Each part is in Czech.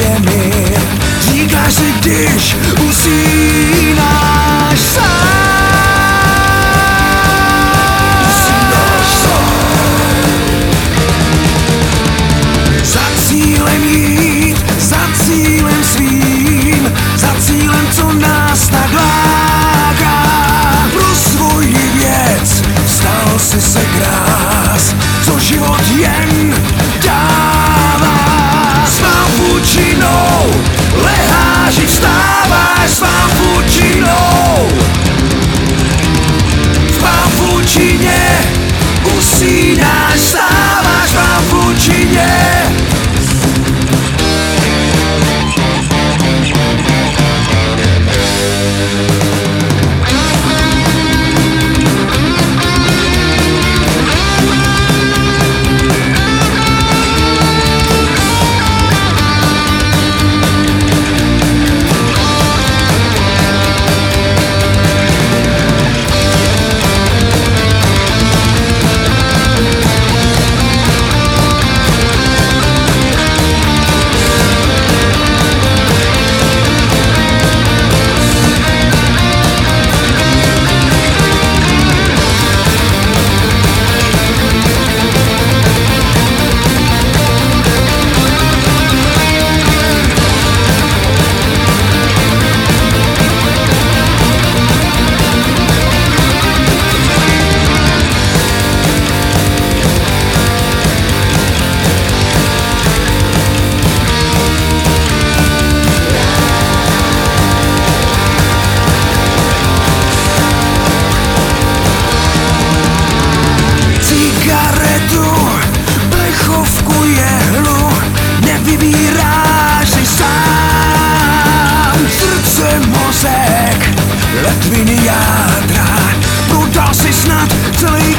je mi. Říkáš si, když usínáš sám. Za cílem jít, za cílem svým, za cílem, co nás tak láká. Pro svoji věc vstal si se krás, co život jen dává. Svá vůčinou leháš i vstáváš, svá vůčinou. V pavůčině usínáš, vstáváš, v pavůčině. Letviny jádra, prodal si snad celý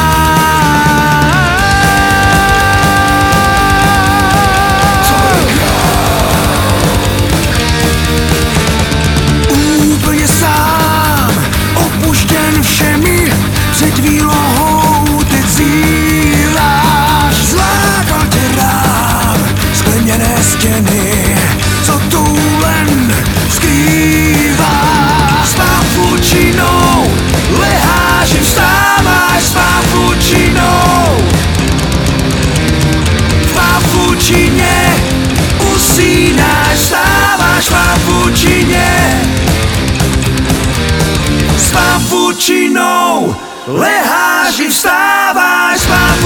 úplně sám, opuštěn všemi, před výlohou ty cíláš. Zlákal tě rám, skleněné stěny, co toulen skrývá. S pavůčinou leháš i vstáváš, s pavůčinou. V pavůčině usínáš, vstáváš, v pavůčině. S pavůčinou leháš i vstáváš, s pavůčinou.